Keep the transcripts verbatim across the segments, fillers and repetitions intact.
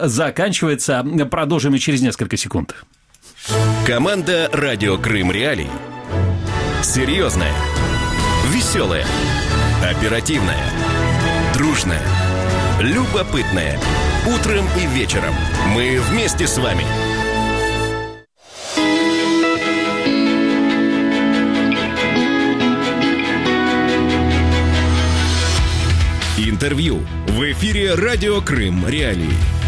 заканчивается. Продолжим через несколько секунд. Команда «Радио Крым Реалии». Серьезная, веселая, оперативная, дружная, любопытная. Утром и вечером мы вместе с вами. Интервью в эфире «Радио Крым Реалии».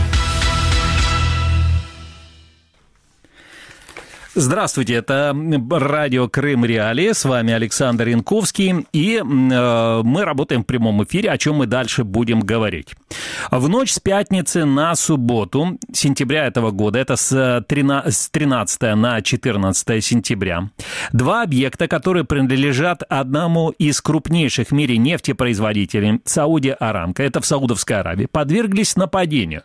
Здравствуйте, это радио Крым Реалии, с вами Александр Янковский, и э, мы работаем в прямом эфире, о чем мы дальше будем говорить. В ночь с пятницы на субботу сентября этого года, это с тринадцатого на четырнадцатое сентября, два объекта, которые принадлежат одному из крупнейших в мире нефтепроизводителей, Сауди Арамко, это в Саудовской Аравии, подверглись нападению.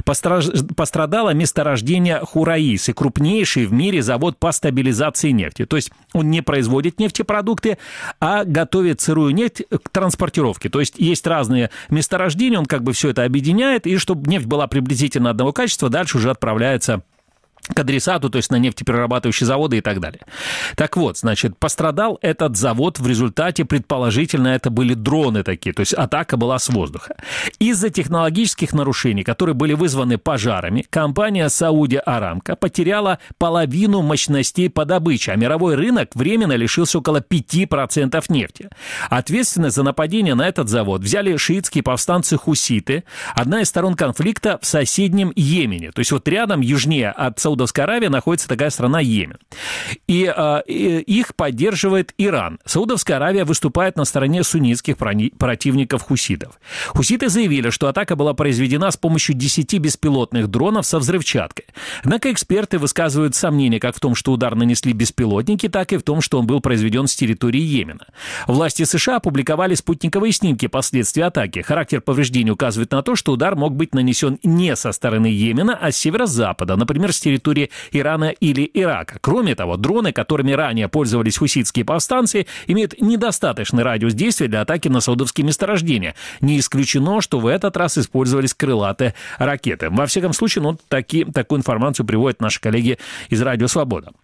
Пострадало месторождение Хураисы, крупнейший в мире завод по стабилизации нефти. То есть он не производит нефтепродукты, а готовит сырую нефть к транспортировке. То есть есть разные месторождения, он как бы все это объединяет, и чтобы нефть была приблизительно одного качества, дальше уже отправляется к адресату, то есть на нефтеперерабатывающие заводы и так далее. Так вот, значит, пострадал этот завод в результате, предположительно, это были дроны такие, то есть атака была с воздуха. Из-за технологических нарушений, которые были вызваны пожарами, компания Сауди Арамко потеряла половину мощностей по добыче, а мировой рынок временно лишился около пяти процентов нефти. Ответственность за нападение на этот завод взяли шиитские повстанцы-хуситы, одна из сторон конфликта в соседнем Йемене. То есть вот рядом, южнее от Саудовской Саудовской Аравии находится такая страна Йемен. И, э, и их поддерживает Иран. Саудовская Аравия выступает на стороне суннитских противников хуситов. Хуситы заявили, что атака была произведена с помощью десяти беспилотных дронов со взрывчаткой. Однако эксперты высказывают сомнения как в том, что удар нанесли беспилотники, так и в том, что он был произведен с территории Йемена. Власти США опубликовали спутниковые снимки последствий атаки. Характер повреждений указывает на то, что удар мог быть нанесен не со стороны Йемена, а с северо-запада, например, с территории Ирана или Ирака. Кроме того, дроны, которыми ранее пользовались хуситские повстанцы, имеют недостаточный радиус действия для атаки на саудовские месторождения. Не исключено, что в этот раз использовались крылатые ракеты. Во всяком случае, ну, таки, такую информацию приводят наши коллеги из «Радио Свобода».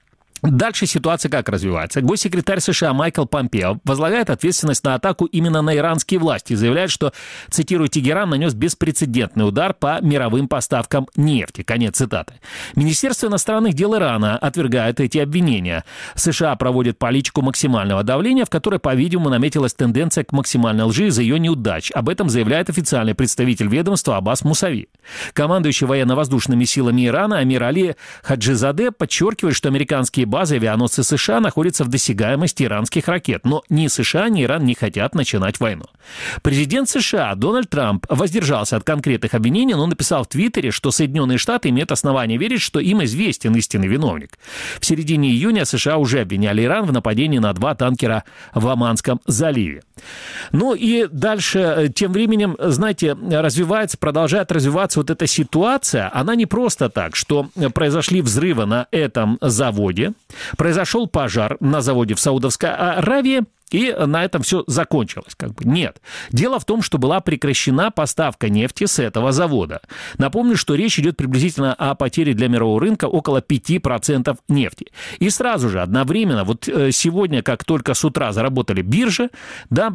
Дальше ситуация как развивается. Госсекретарь США Майкл Помпео возлагает ответственность на атаку именно на иранские власти и заявляет, что, цитирую, Тегеран нанес беспрецедентный удар по мировым поставкам нефти. Конец цитаты. Министерство иностранных дел Ирана отвергает эти обвинения. США проводит политику максимального давления, в которой, по-видимому, наметилась тенденция к максимальной лжи из-за ее неудач. Об этом заявляет официальный представитель ведомства Аббас Мусави. Командующий военно-воздушными силами Ирана Амир Али Хаджизаде подчеркивает, что американские базы авианосцы США находятся в досягаемости иранских ракет, но ни США, ни Иран не хотят начинать войну. Президент США Дональд Трамп воздержался от конкретных обвинений, но написал в Твиттере, что Соединенные Штаты имеют основания верить, что им известен истинный виновник. В середине июня США уже обвиняли Иран в нападении на два танкера в Оманском заливе. Ну и дальше, тем временем, знаете, развивается, продолжает развиваться вот эта ситуация. Она не просто так, что произошли взрывы на этом заводе, произошел пожар на заводе в Саудовской Аравии, и на этом все закончилось. Как бы. Нет. Дело в том, что была прекращена поставка нефти с этого завода. Напомню, что речь идет приблизительно о потере для мирового рынка около пяти процентов нефти. И сразу же, одновременно, вот сегодня, как только с утра заработали биржи, да,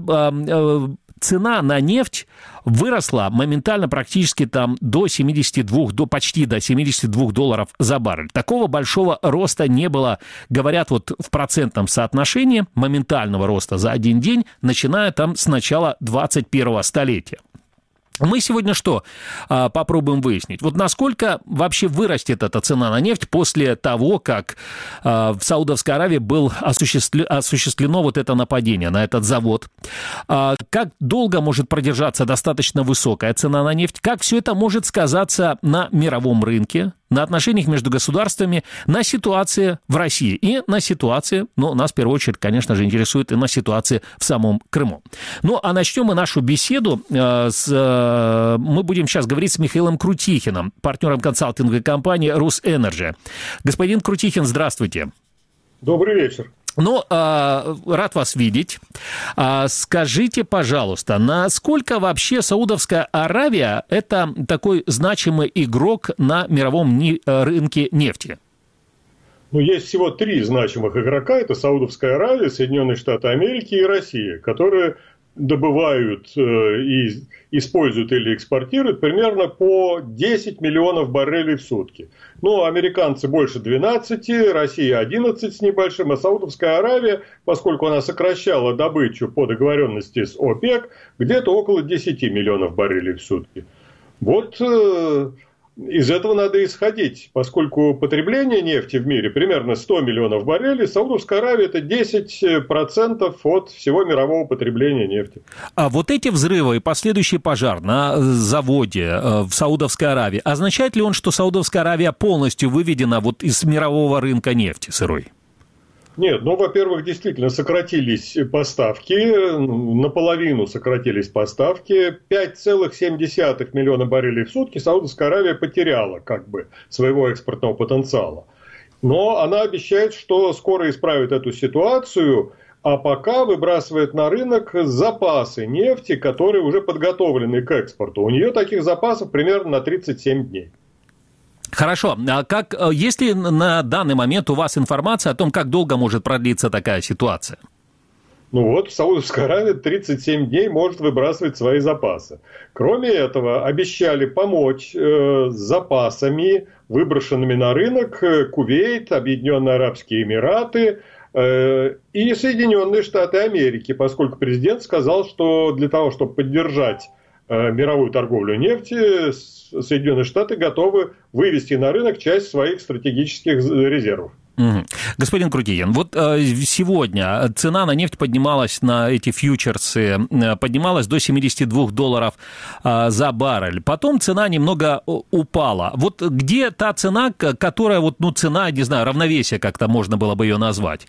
цена на нефть выросла моментально практически там до семидесяти двух, до почти до семидесяти двух долларов за баррель. Такого большого роста не было, говорят, вот в процентном соотношении моментального роста за один день, начиная там с начала двадцать первого столетия. Мы сегодня что а, попробуем выяснить? Вот насколько вообще вырастет эта цена на нефть после того, как а, в Саудовской Аравии было осуществлено, осуществлено вот это нападение на этот завод? А, как долго может продержаться достаточно высокая цена на нефть? Как все это может сказаться на мировом рынке, на отношениях между государствами, на ситуации в России и на ситуации, ну, нас в первую очередь, конечно же, интересует и на ситуации в самом Крыму. Ну, а начнем мы нашу беседу э, с... Э, мы будем сейчас говорить с Михаилом Крутихиным, партнером консалтинговой компании «Русэнерджи». Господин Крутихин, здравствуйте. Добрый вечер. Ну, рад вас видеть. Скажите, пожалуйста, насколько вообще Саудовская Аравия – это такой значимый игрок на мировом рынке нефти? Ну, есть всего три значимых игрока. Это Саудовская Аравия, Соединенные Штаты Америки и Россия, которые добывают и используют или экспортируют примерно по десять миллионов баррелей в сутки. Ну, американцы больше двенадцати, Россия одиннадцать с небольшим, а Саудовская Аравия, поскольку она сокращала добычу по договоренности с ОПЕК, где-то около десяти миллионов баррелей в сутки. Вот из этого надо исходить, поскольку потребление нефти в мире примерно сто миллионов баррелей, Саудовская Аравия – это десять процентов от всего мирового потребления нефти. А вот эти взрывы и последующий пожар на заводе в Саудовской Аравии, означает ли он, что Саудовская Аравия полностью выведена вот из мирового рынка нефти сырой? Нет, ну, во-первых, действительно сократились поставки, наполовину сократились поставки, пять целых семь десятых миллиона баррелей в сутки Саудовская Аравия потеряла как бы своего экспортного потенциала. Но она обещает, что скоро исправит эту ситуацию, а пока выбрасывает на рынок запасы нефти, которые уже подготовлены к экспорту. У нее таких запасов примерно на тридцать семь дней. Хорошо. А как, есть ли на данный момент у вас информация о том, как долго может продлиться такая ситуация? Ну вот, Саудовская Аравия тридцать семь дней может выбрасывать свои запасы. Кроме этого, обещали помочь э, с запасами, выброшенными на рынок, Кувейт, Объединенные Арабские Эмираты э, и Соединенные Штаты Америки, поскольку президент сказал, что для того, чтобы поддержать э, мировую торговлю нефти, Соединенные Штаты готовы вывести на рынок часть своих стратегических резервов. Угу. Господин Крутиин, вот э, сегодня цена на нефть поднималась, на эти фьючерсы, э, поднималась до семидесяти двух долларов э, за баррель. Потом цена немного упала. Вот где та цена, которая, вот, ну, цена, не знаю, равновесие как-то можно было бы ее назвать?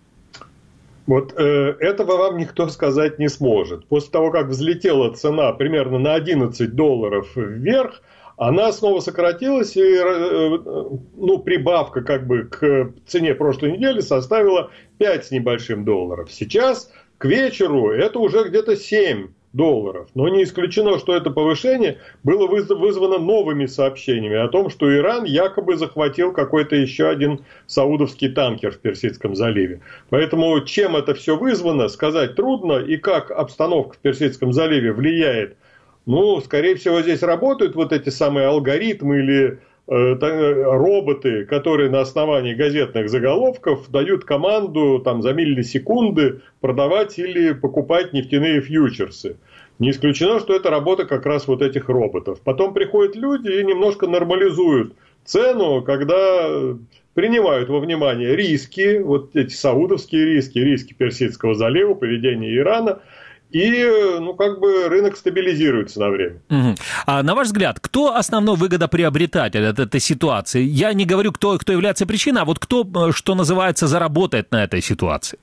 Вот э, этого вам никто сказать не сможет. После того, как взлетела цена примерно на одиннадцать долларов вверх, она снова сократилась, и э, ну, прибавка как бы к цене прошлой недели составила пять с небольшим долларов. Сейчас к вечеру это уже где-то семь долларов. Но не исключено, что это повышение было вызвано новыми сообщениями о том, что Иран якобы захватил какой-то еще один саудовский танкер в Персидском заливе. Поэтому чем это все вызвано, сказать трудно. И как обстановка в Персидском заливе влияет, ну, скорее всего, здесь работают вот эти самые алгоритмы или э, роботы, которые на основании газетных заголовков дают команду там, за миллисекунды продавать или покупать нефтяные фьючерсы. Не исключено, что это работа как раз вот этих роботов. Потом приходят люди и немножко нормализуют цену, когда принимают во внимание риски, вот эти саудовские риски, риски Персидского залива, поведение Ирана. И, ну, как бы рынок стабилизируется на время. Угу. А на ваш взгляд, кто основной выгодоприобретатель от этой ситуации? Я не говорю, кто, кто является причиной, а вот кто, что называется, заработает на этой ситуации?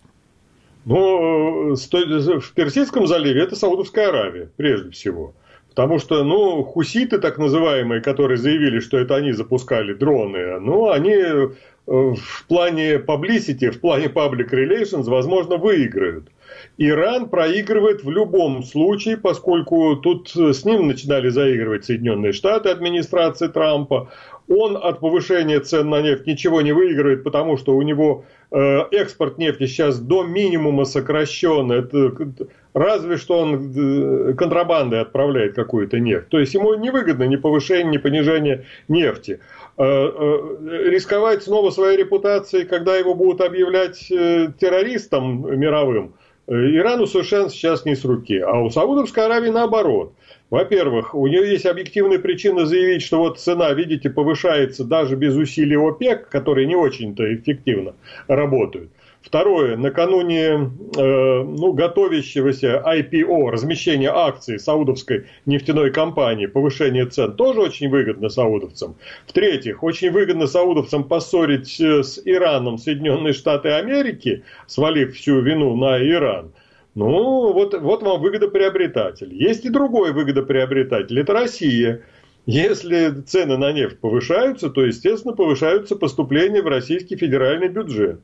Ну, в Персидском заливе это Саудовская Аравия, прежде всего. Потому что, ну, хуситы, так называемые, которые заявили, что это они запускали дроны, ну, они в плане publicity, в плане public relations, возможно, выиграют. Иран проигрывает в любом случае, поскольку тут с ним начинали заигрывать Соединенные Штаты, администрация Трампа. Он от повышения цен на нефть ничего не выигрывает, потому что у него экспорт нефти сейчас до минимума сокращен. Это разве что он контрабандой отправляет какую-то нефть. То есть ему невыгодно ни повышение, ни понижение нефти. Рисковать снова своей репутацией, когда его будут объявлять террористом мировым, Ирану совершенно сейчас не с руки. А у Саудовской Аравии наоборот. Во-первых, у нее есть объективная причина заявить, что вот цена, видите, повышается даже без усилий ОПЕК, которые не очень-то эффективно работают. Второе, накануне э, ну, готовящегося ай пи о, размещения акций саудовской нефтяной компании, повышение цен, тоже очень выгодно саудовцам. В-третьих, очень выгодно саудовцам поссорить с Ираном Соединенные Штаты Америки, свалив всю вину на Иран. Ну, вот, вот вам выгодоприобретатель. Есть и другой выгодоприобретатель, это Россия. Если цены на нефть повышаются, то, естественно, повышаются поступления в российский федеральный бюджет.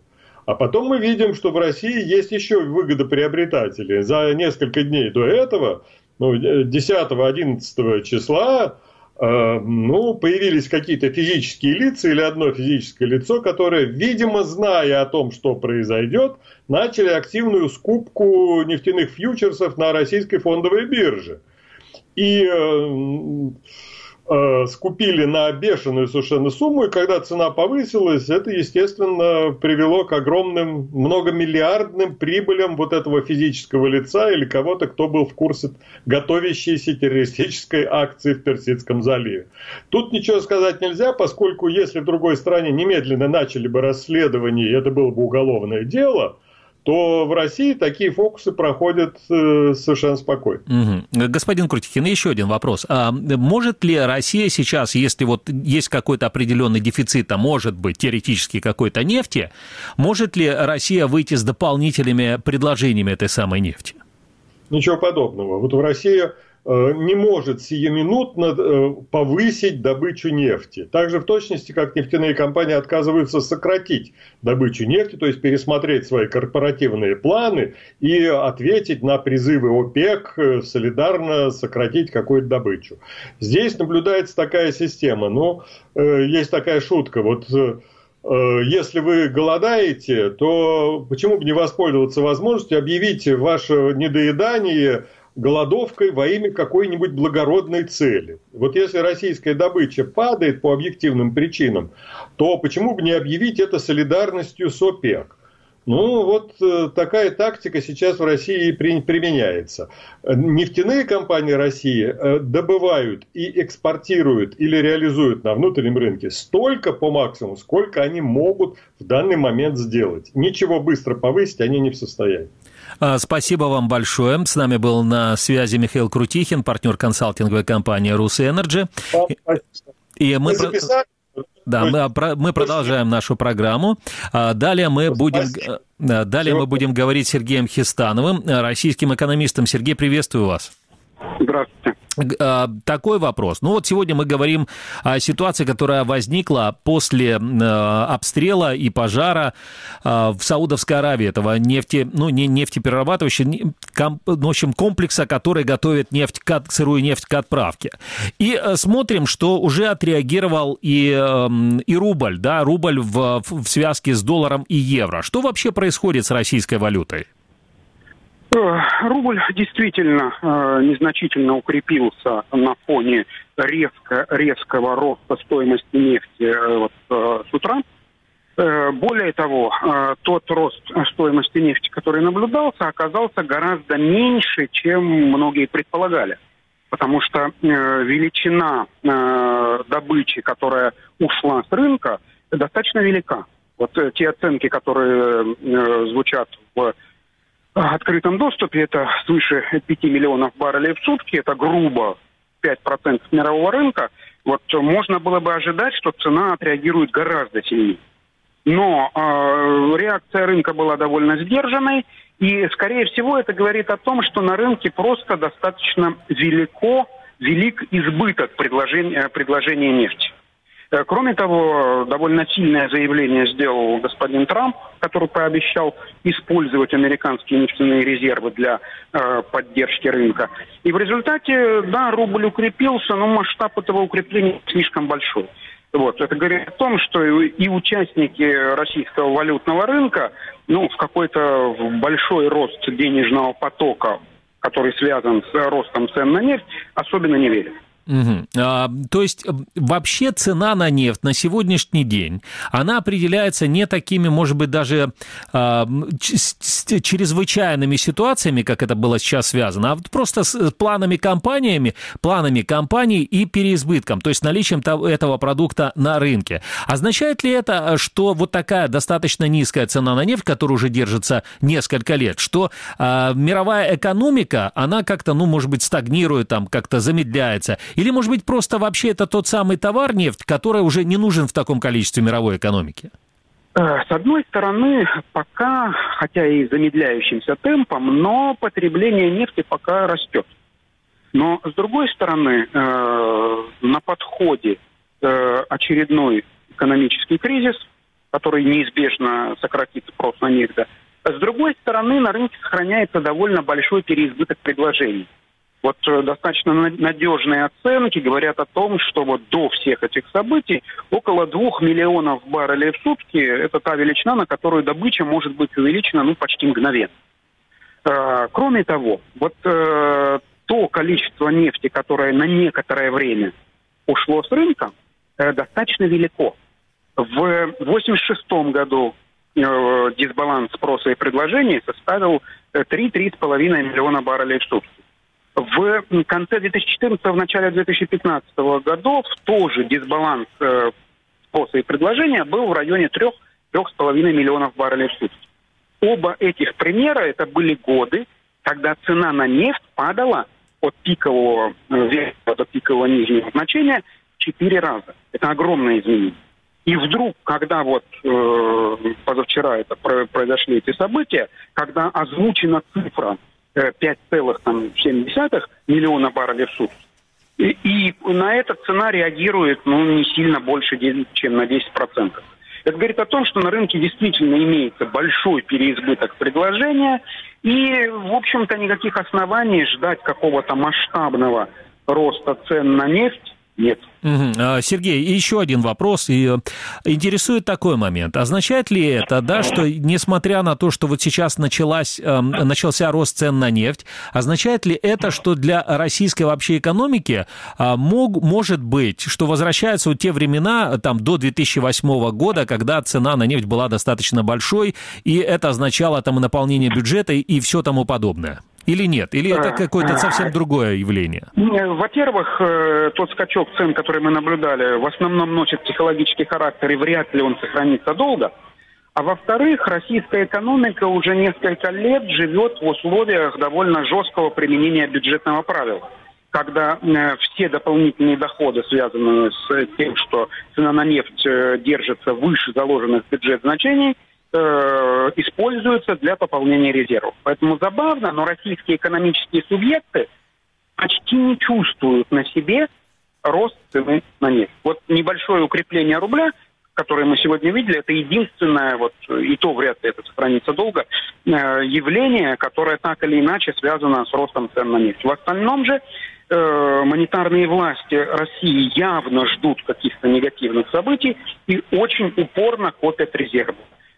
А потом мы видим, что в России есть еще выгодоприобретатели. За несколько дней до этого, ну, десятого-одиннадцатого числа, э, ну, появились какие-то физические лица или одно физическое лицо, которое, видимо, зная о том, что произойдет, начали активную скупку нефтяных фьючерсов на российской фондовой бирже. И э, э, скупили на бешеную совершенно сумму, и когда цена повысилась, это, естественно, привело к огромным многомиллиардным прибылям вот этого физического лица или кого-то, кто был в курсе готовящейся террористической акции в Персидском заливе. Тут ничего сказать нельзя, поскольку если в другой стране немедленно начали бы расследование, и это было бы уголовное дело, то в России такие фокусы проходят э, совершенно спокойно. Угу. Господин Крутихин, еще один вопрос. А может ли Россия сейчас, если вот есть какой-то определенный дефицит, а может быть теоретически какой-то нефти, может ли Россия выйти с дополнительными предложениями этой самой нефти? Ничего подобного. Вот в России не может сиюминутно повысить добычу нефти. Также в точности, как нефтяные компании отказываются сократить добычу нефти, то есть пересмотреть свои корпоративные планы и ответить на призывы ОПЕК солидарно сократить какую-то добычу. Здесь наблюдается такая система. Ну, есть такая шутка. Вот если вы голодаете, то почему бы не воспользоваться возможностью объявить ваше недоедание голодовкой во имя какой-нибудь благородной цели. Вот если российская добыча падает по объективным причинам, то почему бы не объявить это солидарностью с ОПЕК? Ну, вот такая тактика сейчас в России применяется. Нефтяные компании России добывают и экспортируют или реализуют на внутреннем рынке столько по максимуму, сколько они могут в данный момент сделать. Ничего быстро повысить они не в состоянии. Спасибо вам большое. С нами был на связи Михаил Крутихин, партнер консалтинговой компании «Русэнерджи». И мы... Да, мы, мы продолжаем нашу программу. Далее мы будем, далее мы будем говорить с Сергеем Хистановым, российским экономистом. Сергей, приветствую вас. Здравствуйте. Такой вопрос. Ну вот сегодня мы говорим о ситуации, которая возникла после обстрела и пожара в Саудовской Аравии, этого нефти, ну не нефтеперерабатывающего, в общем, комплекса, который готовит нефть, сырую нефть к отправке. И смотрим, что уже отреагировал и, и рубль, да, рубль в, в связке с долларом и евро. Что вообще происходит с российской валютой? Рубль действительно э, незначительно укрепился на фоне резко, резкого роста стоимости нефти э, вот, э, с утра. Э, более того, э, тот рост стоимости нефти, который наблюдался, оказался гораздо меньше, чем многие предполагали. Потому что э, величина э, добычи, которая ушла с рынка, достаточно велика. Вот э, те оценки, которые э, звучат в В открытом доступе, это свыше пяти миллионов баррелей в сутки, это грубо пять процентов мирового рынка. Вот можно было бы ожидать, что цена отреагирует гораздо сильнее. Но э, реакция рынка была довольно сдержанной, и, скорее всего, это говорит о том, что на рынке просто достаточно велико, велик избыток предложения, предложения нефти. Кроме того, довольно сильное заявление сделал господин Трамп, который пообещал использовать американские нефтяные резервы для э, поддержки рынка. И в результате, да, рубль укрепился, но масштаб этого укрепления слишком большой. Вот. Это говорит о том, что и участники российского валютного рынка, ну, в какой-то большой рост денежного потока, который связан с ростом цен на нефть, особенно не верят. Угу. А, то есть вообще цена на нефть на сегодняшний день, она определяется не такими, может быть, даже а, ч- чрезвычайными ситуациями, как это было сейчас связано, а просто с планами компаниями, планами компаний и переизбытком, то есть наличием этого продукта на рынке. Означает ли это, что вот такая достаточно низкая цена на нефть, которая уже держится несколько лет, что а, мировая экономика, она как-то, ну, может быть, стагнирует, там, как-то замедляется? Или, может быть, просто вообще это тот самый товар, нефть, который уже не нужен в таком количестве мировой экономике? С одной стороны, пока, хотя и замедляющимся темпом, но потребление нефти пока растет. Но, с другой стороны, на подходе очередной экономический кризис, который неизбежно сократит спрос на нефть. С другой стороны, на рынке сохраняется довольно большой переизбыток предложений. Вот достаточно надежные оценки говорят о том, что вот до всех этих событий около двух миллионов баррелей в сутки – это та величина, на которую добыча может быть увеличена ну, почти мгновенно. Кроме того, вот то количество нефти, которое на некоторое время ушло с рынка, достаточно велико. В восемьдесят шестом году дисбаланс спроса и предложения составил три-три с половиной миллиона баррелей в сутки. В конце две тысячи четырнадцатого, в начале две тысячи пятнадцатого годов тоже дисбаланс спроса и предложения был в районе трех-трех с половиной миллионов баррелей в сутки. Оба этих примера это были годы, когда цена на нефть падала от пикового верхнего до пикового нижнего значения в четыре раза. Это огромное изменение. И вдруг, когда вот э, позавчера это произошли эти события, когда озвучена цифра пять целых семь десятых миллиона баррелей в сутки, и, и на это цена реагирует ну, не сильно больше, чем на десять процентов. Это говорит о том, что на рынке действительно имеется большой переизбыток предложения, и, в общем-то, никаких оснований ждать какого-то масштабного роста цен на нефть нет. Угу. Сергей, еще один вопрос. И интересует такой момент. Означает ли это, да, что несмотря на то, что вот сейчас началась, э, начался рост цен на нефть, означает ли это, что для российской вообще экономики э, мог, может быть, что возвращаются вот те времена там, до две тысячи восьмого года, когда цена на нефть была достаточно большой, и это означало там наполнение бюджета и все тому подобное? Или нет? Или это какое-то совсем другое явление? Во-первых, тот скачок цен, который мы наблюдали, в основном носит психологический характер, и вряд ли он сохранится долго. А во-вторых, российская экономика уже несколько лет живет в условиях довольно жесткого применения бюджетного правила, когда все дополнительные доходы, связанные с тем, что цена на нефть держится выше заложенных в бюджет значений, используются для пополнения резервов. Поэтому забавно, но российские экономические субъекты почти не чувствуют на себе рост цены на нефть. Вот небольшое укрепление рубля, которое мы сегодня видели, это единственное, вот, и то вряд ли это сохранится долго, явление, которое так или иначе связано с ростом цен на нефть. В остальном же э, монетарные власти России явно ждут каких-то негативных событий и очень упорно копят резервы.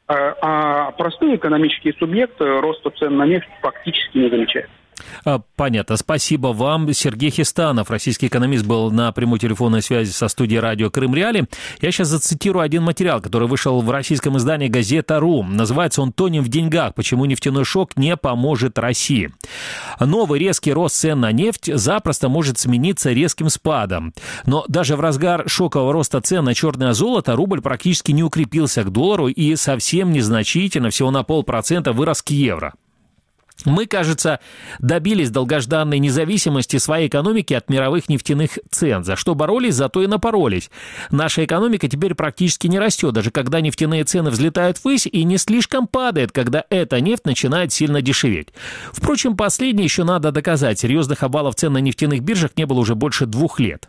А простые экономические субъекты роста цен на нефть фактически не замечают. Понятно. Спасибо вам. Сергей Хистанов, российский экономист, был на прямой телефонной связи со студией радио Крым Реали. Я сейчас зацитирую один материал, который вышел в российском издании «Газета.ру». Называется он «Тонем в деньгах. Почему нефтяной шок не поможет России». Новый резкий рост цен на нефть запросто может смениться резким спадом. Но даже в разгар шокового роста цен на черное золото рубль практически не укрепился к доллару и совсем незначительно, всего на полпроцента, вырос к евро. Мы, кажется, добились долгожданной независимости своей экономики от мировых нефтяных цен. За что боролись, зато и напоролись. Наша экономика теперь практически не растет, даже когда нефтяные цены взлетают ввысь, и не слишком падает, когда эта нефть начинает сильно дешеветь. Впрочем, последнее еще надо доказать. Серьезных обвалов цен на нефтяных биржах не было уже больше двух лет.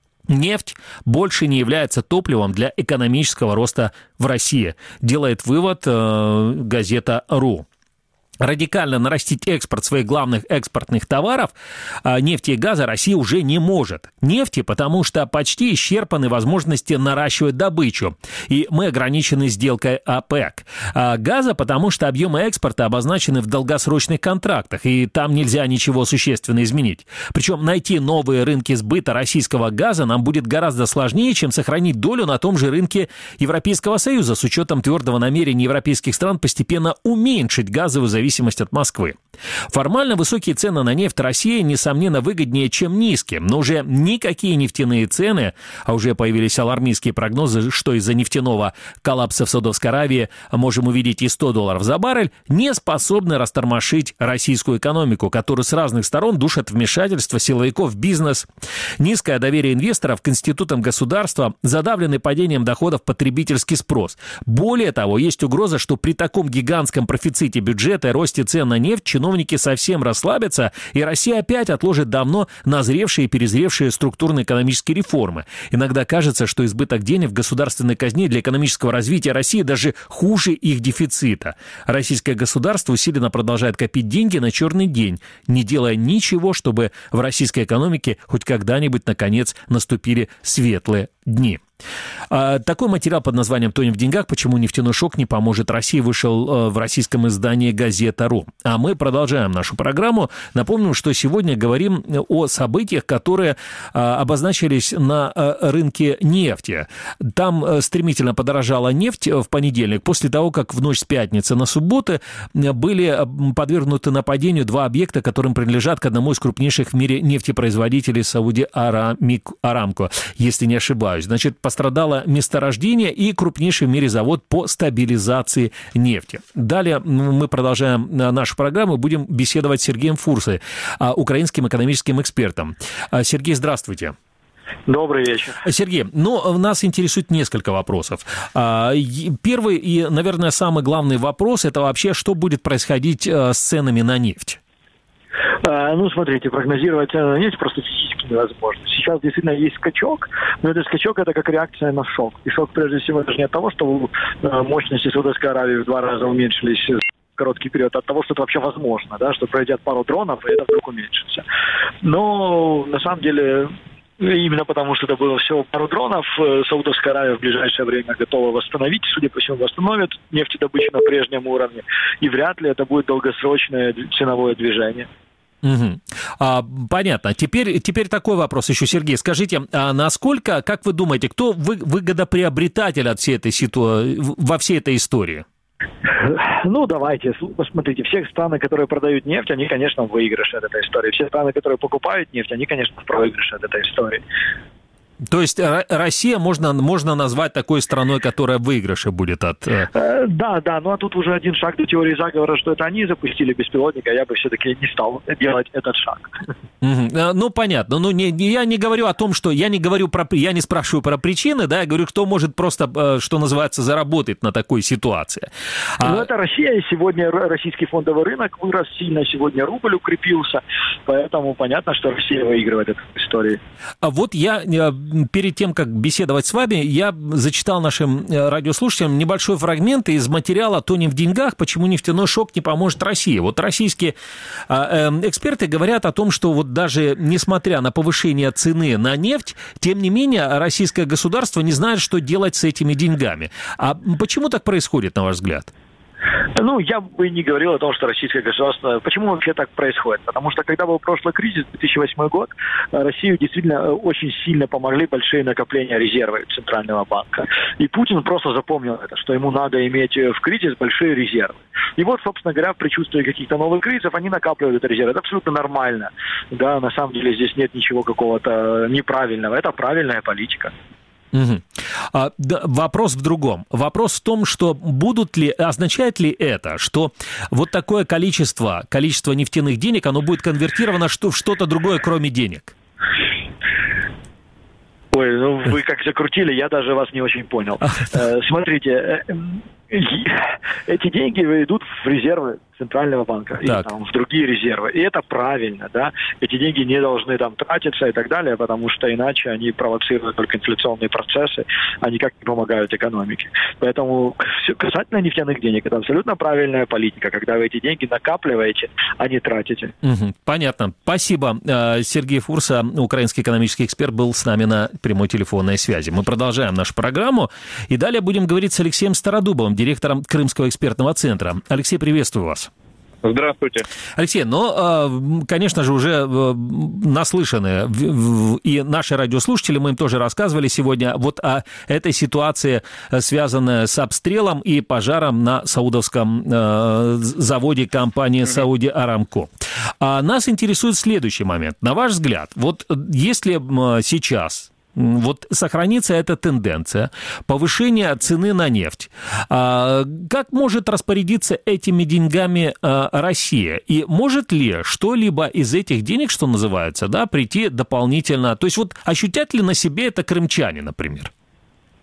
Нефть больше не является топливом для экономического роста в России, делает вывод э, газета.ру. Радикально нарастить экспорт своих главных экспортных товаров, нефти и газа, Россия уже не может. Нефти, потому что почти исчерпаны возможности наращивать добычу, и мы ограничены сделкой ОПЕК. А газа, потому что объемы экспорта обозначены в долгосрочных контрактах, и там нельзя ничего существенно изменить. Причем найти новые рынки сбыта российского газа нам будет гораздо сложнее, чем сохранить долю на том же рынке Европейского Союза, с учетом твердого намерения европейских стран постепенно уменьшить газовую зависимость зависимость от Москвы. Формально высокие цены на нефть России, несомненно, выгоднее, чем низкие, но уже никакие нефтяные цены, а уже появились алармистские прогнозы, что из-за нефтяного коллапса в Саудовской Аравии можем увидеть и сто долларов за баррель, не способны растормошить российскую экономику, которую с разных сторон душат вмешательство силовиков в бизнес. Низкое доверие инвесторов к институтам государства, задавленный падением доходов потребительский спрос. Более того, есть угроза, что при таком гигантском профиците бюджета и росте цен на нефть чиновники совсем расслабятся, и Россия опять отложит давно назревшие и перезревшие структурно-экономические реформы. Иногда кажется, что избыток денег в государственной казне для экономического развития России даже хуже их дефицита. Российское государство усиленно продолжает копить деньги на черный день, не делая ничего, чтобы в российской экономике хоть когда-нибудь, наконец, наступили светлые дни. Такой материал под названием «Тонем в деньгах. Почему нефтяной шок не поможет России» вышел в российском издании «Газета.ру». А мы продолжаем нашу программу. Напомним, что сегодня говорим о событиях, которые обозначились на рынке нефти. Там стремительно подорожала нефть в понедельник, после того, как в ночь с пятницы на субботу были подвергнуты нападению два объекта, которым принадлежат к одному из крупнейших в мире нефтепроизводителей Сауди Арамко, если не ошибаюсь. Значит, пострадало месторождение и крупнейший в мире завод по стабилизации нефти. Далее мы продолжаем нашу программу, будем беседовать с Сергеем Фурсой, украинским экономическим экспертом. Сергей, здравствуйте. Добрый вечер. Сергей, ну, нас интересует несколько вопросов. Первый и, наверное, самый главный вопрос – это вообще, что будет происходить с ценами на нефть? Ну, смотрите, прогнозировать цены на нефть просто физически невозможно. Сейчас действительно есть скачок, но этот скачок – это как реакция на шок. И шок, прежде всего, даже не от того, что мощности Саудовской Аравии в два раза уменьшились в короткий период, а от того, что это вообще возможно, да, что пройдет пару дронов, и это вдруг уменьшится. Но, на самом деле, именно потому, что это было всего пару дронов, Саудовская Аравия в ближайшее время готова восстановить, судя по всему, восстановит нефтедобычу на прежнем уровне, и вряд ли это будет долгосрочное ценовое движение. Угу. А, понятно. Теперь, теперь такой вопрос еще, Сергей. Скажите, а насколько, как вы думаете, кто вы, выгодоприобретатель от всей этой ситуации, во всей этой истории? Ну, давайте, посмотрите, все страны, которые продают нефть, они, конечно, в выигрыше от этой истории. Все страны, которые покупают нефть, они, конечно, в проигрыше от этой истории. То есть Россия можно, можно назвать такой страной, которая в выигрыше будет от... Да, да, ну а тут уже один шаг до теории заговора, что это они запустили беспилотника, я бы все-таки не стал делать этот шаг. Угу. Ну, понятно. Ну, не, я не говорю о том, что... Я не говорю про... Я не спрашиваю про причины, да, я говорю, кто может просто, что называется, заработать на такой ситуации. Ну, а... это Россия, и сегодня российский фондовый рынок вырос сильно, сегодня рубль укрепился, поэтому понятно, что Россия выигрывает эту историю. А вот я... Перед тем, как беседовать с вами, я зачитал нашим радиослушателям небольшой фрагмент из материала «Тонем в деньгах. Почему нефтяной шок не поможет России». Вот российские эксперты говорят о том, что вот даже несмотря на повышение цены на нефть, тем не менее российское государство не знает, что делать с этими деньгами. А почему так происходит, на ваш взгляд? Ну, я бы не говорил о том, что российское государство... Почему вообще так происходит? Потому что, когда был прошлый кризис, две тысячи восьмой год, Россию действительно очень сильно помогли большие накопления резервов Центрального банка. И Путин просто запомнил это, что ему надо иметь в кризис большие резервы. И вот, собственно говоря, в предчувствии каких-то новых кризисов они накапливают этот резерв. Это абсолютно нормально. Да, на самом деле здесь нет ничего какого-то неправильного. Это правильная политика. Угу. А, да, вопрос в другом. Вопрос в том, что будут ли, означает ли это, что вот такое количество, количество нефтяных денег, оно будет конвертировано что, в что-то другое, кроме денег? Ой, ну вы как закрутили, я даже вас не очень понял. Смотрите, эти деньги идут в резервы Центрального банка и там, в другие резервы. И это правильно, да. Эти деньги не должны там тратиться и так далее, потому что иначе они провоцируют только инфляционные процессы, а никак не помогают экономике. Поэтому касательно нефтяных денег, это абсолютно правильная политика, когда вы эти деньги накапливаете, а не тратите. Угу, понятно. Спасибо. Сергей Фурса, украинский экономический эксперт, был с нами на прямой телефонной связи. Мы продолжаем нашу программу и далее будем говорить с Алексеем Стародубовым, директором Крымского экспертного центра. Алексей, приветствую вас. Здравствуйте. Алексей, ну, конечно же, уже наслышаны и наши радиослушатели, мы им тоже рассказывали сегодня вот о этой ситуации, связанной с обстрелом и пожаром на саудовском заводе компании Сауди Арамко. А нас интересует следующий момент. На ваш взгляд, вот если сейчас... Вот сохранится эта тенденция повышения цены на нефть. Как может распорядиться этими деньгами Россия? И может ли что-либо из этих денег, что называется, да, прийти дополнительно? То есть вот ощутят ли на себе это крымчане, например?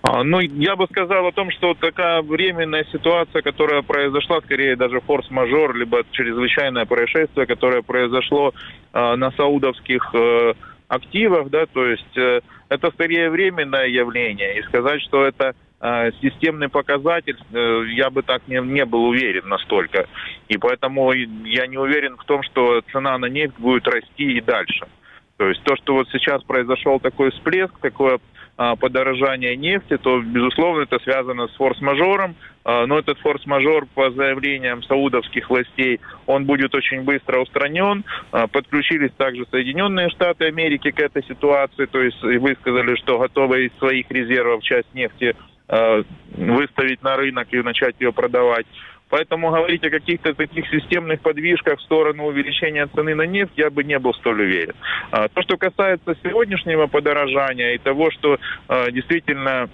Ну, я бы сказал о том, что такая временная ситуация, которая произошла, скорее даже форс-мажор, либо чрезвычайное происшествие, которое произошло э, на саудовских э, активах, да, то есть э, это скорее временное явление. И сказать, что это э, системный показатель, э, я бы так не, не был уверен настолько. И поэтому я не уверен в том, что цена на нефть будет расти и дальше. То есть то, что вот сейчас произошел такой всплеск, такое подорожание нефти, то, безусловно, это связано с форс-мажором. Но этот форс-мажор, по заявлениям саудовских властей, он будет очень быстро устранен. Подключились также Соединенные Штаты Америки к этой ситуации, то есть высказали, что готовы из своих резервов часть нефти выставить на рынок и начать ее продавать. Поэтому говорить о каких-то таких системных подвижках в сторону увеличения цены на нефть я бы не был столь уверен. То, что касается сегодняшнего подорожания и того, что действительно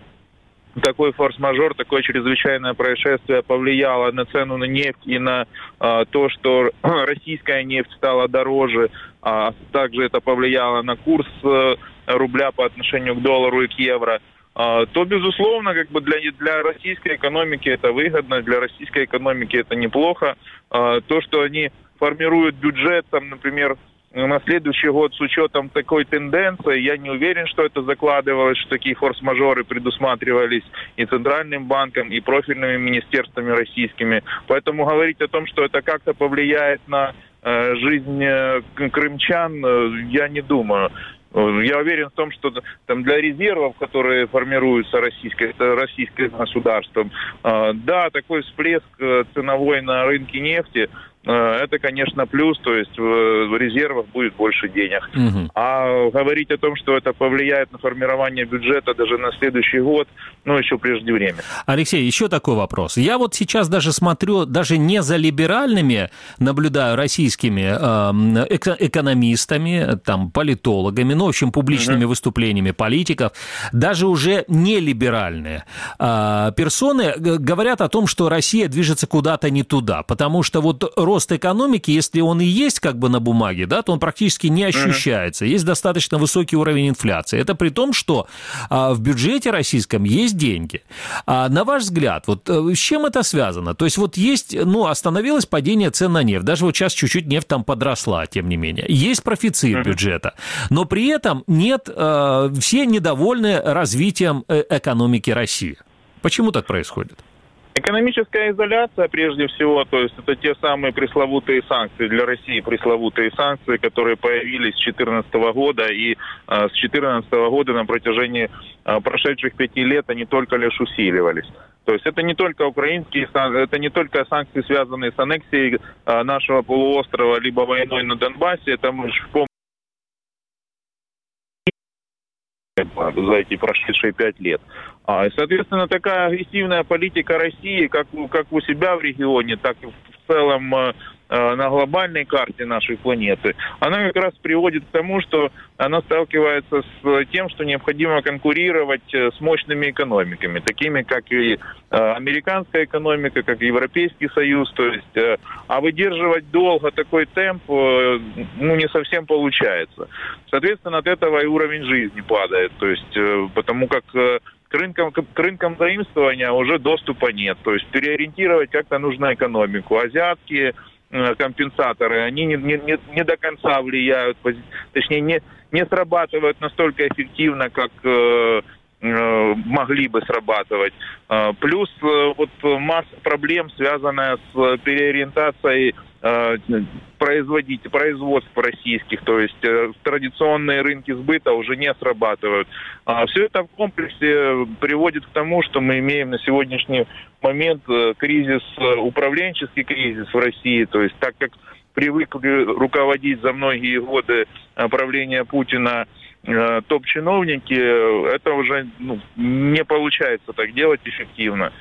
такой форс-мажор, такое чрезвычайное происшествие повлияло на цену на нефть и на то, что российская нефть стала дороже, а также это повлияло на курс рубля по отношению к доллару и к евро, то, безусловно, как бы для, для российской экономики это выгодно, для российской экономики это неплохо. То, что они формируют бюджет, там, например, на следующий год с учетом такой тенденции, я не уверен, что это закладывалось, что такие форс-мажоры предусматривались и Центральным банком, и профильными министерствами российскими. Поэтому говорить о том, что это как-то повлияет на э, жизнь э, крымчан, э, я не думаю. Я уверен в том, что там для резервов, которые формируются российское, российским государством, да, такой всплеск ценовой на рынке нефти, это, конечно, плюс, то есть в резервах будет больше денег. Угу. А говорить о том, что это повлияет на формирование бюджета даже на следующий год, ну, еще преждевременно. Алексей, еще такой вопрос. Я вот сейчас даже смотрю, даже не за либеральными, наблюдаю российскими э, экономистами, там, политологами, ну, в общем, публичными угу. выступлениями политиков, даже уже не либеральные э, персоны говорят о том, что Россия движется куда-то не туда, потому что вот рост экономики, если он и есть как бы на бумаге, да, то он практически не ощущается. Есть достаточно высокий уровень инфляции. Это при том, что а, в бюджете российском есть деньги. А, на ваш взгляд, вот с чем это связано? То есть вот есть, ну, остановилось падение цен на нефть. Даже вот сейчас чуть-чуть нефть там подросла, тем не менее. Есть профицит бюджета. Но при этом нет, а, все недовольны развитием экономики России. Почему так происходит? Экономическая изоляция, прежде всего, то есть это те самые пресловутые санкции для России, пресловутые санкции, которые появились с две тысячи четырнадцатого года, и э, с две тысячи четырнадцатого года на протяжении э, прошедших пяти лет они только лишь усиливались. То есть это не только украинские санкции, это не только санкции, связанные с аннексией э, нашего полуострова, либо войной на Донбассе, это мы же помним за эти прошедшие пять лет. А, и, соответственно, такая агрессивная политика России, как, как у себя в регионе, так и в целом э, на глобальной карте нашей планеты, она как раз приводит к тому, что она сталкивается с тем, что необходимо конкурировать с мощными экономиками, такими как и э, американская экономика, как и Европейский Союз. То есть, э, а выдерживать долго такой темп э, ну, не совсем получается. Соответственно, от этого и уровень жизни падает. То есть, э, потому как э, К рынкам, к рынкам заимствования уже доступа нет. То есть переориентировать как-то нужно экономику. Азиатские э, компенсаторы, они не, не, не до конца влияют, точнее, не, не срабатывают настолько эффективно, как э, э, могли бы срабатывать. Э, плюс э, вот масса проблем, связанная с переориентацией э, производить, производств российских, то есть э, традиционные рынки сбыта уже не срабатывают. А все это в комплексе приводит к тому, что мы имеем на сегодняшний момент э, кризис, э, управленческий кризис в России, то есть так как привыкли руководить за многие годы правления Путина э, топ-чиновники, это уже ну, не получается так делать эффективно.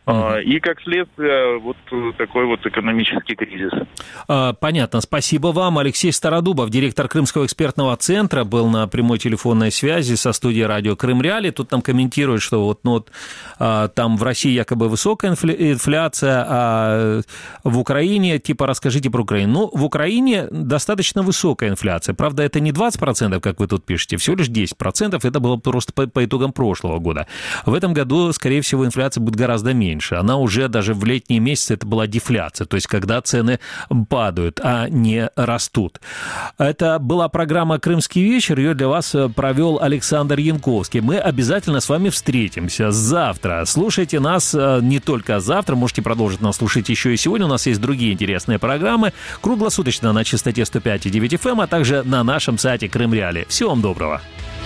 Uh-huh. И, как следствие, вот такой вот экономический кризис. Понятно. Спасибо вам. Алексей Стародубов, директор Крымского экспертного центра, был на прямой телефонной связи со студией радио Крым Реалии. Тут нам комментируют, что вот, ну, вот там в России якобы высокая инфляция, а в Украине, типа, расскажите про Украину. Ну, в Украине достаточно высокая инфляция. Правда, это не двадцать процентов, как вы тут пишете, всего лишь десять процентов. Это было просто по, по итогам прошлого года. В этом году, скорее всего, инфляция будет гораздо меньше. Она уже даже в летние месяцы, это была дефляция, то есть когда цены падают, а не растут. Это была программа «Крымский вечер», ее для вас провел Александр Янковский. Мы обязательно с вами встретимся завтра. Слушайте нас не только завтра, можете продолжить нас слушать еще и сегодня. У нас есть другие интересные программы круглосуточно на частоте сто пять и девять эф эм, а также на нашем сайте Крым Реалии. Всего вам доброго.